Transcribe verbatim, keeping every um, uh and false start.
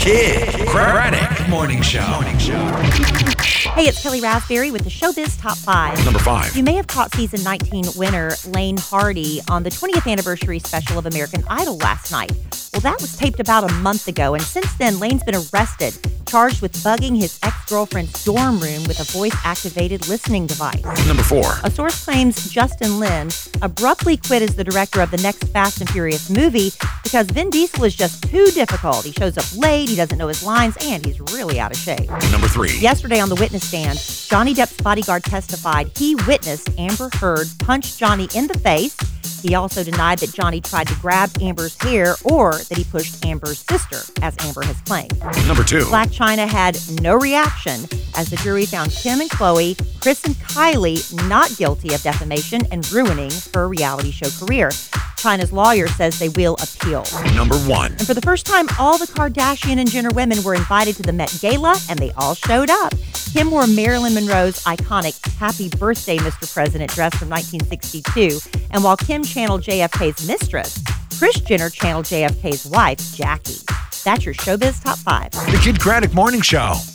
Kid Craddock Morning Show. Morning Show. Hey, it's Kelly Raspberry with the Showbiz Top five. Number five. You may have caught season nineteen winner Lane Hardy on the twentieth anniversary special of American Idol last night. Well, that was taped about a month ago, and since then, Lane's been arrested, charged with bugging his ex-girlfriend's dorm room with a voice-activated listening device. Number four. A source claims Justin Lin abruptly quit as the director of the next Fast and Furious movie because Vin Diesel is just too difficult. He shows up late, he doesn't know his lines, and he's really out of shape. Number three. Yesterday on the witness stand, Johnny Depp's bodyguard testified he witnessed Amber Heard punch Johnny in the face. He also denied that Johnny tried to grab Amber's hair or that he pushed Amber's sister, as Amber has claimed. Number two. Blac Chyna had no reaction as the jury found Kim and Khloe, Kris and Kylie not guilty of defamation and ruining her reality show career. Chyna's lawyer says they will appeal. Number one. And for the first time, all the Kardashian and Jenner women were invited to the Met Gala, and they all showed up. Kim wore Marilyn Monroe's iconic Happy Birthday, Mister President dress from nineteen sixty-two. And while Kim channeled J F K's mistress, Kris Jenner channeled J F K's wife, Jackie. That's your Showbiz Top five. The Kid Craddock Morning Show.